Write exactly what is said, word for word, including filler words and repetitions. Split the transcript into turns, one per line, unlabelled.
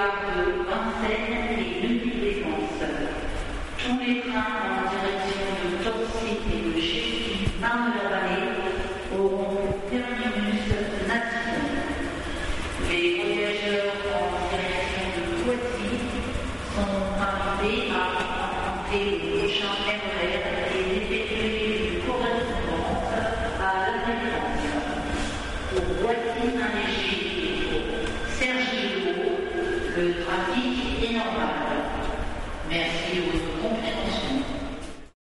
gare de Vincennes et Neuilly-Défense. Tous les trains en direction de Torcy et de Chécy, Marne-la-Vallée, auront terminus nation. Les voyageurs en direction de Poissy sont invités à emprunter le prochain R E R et d'effectuer une correspondance à la Défense. Pour Poissy, Saint-Léger et pour Cergy-le-Haut, le trafic est normal. Merci de votre compréhension.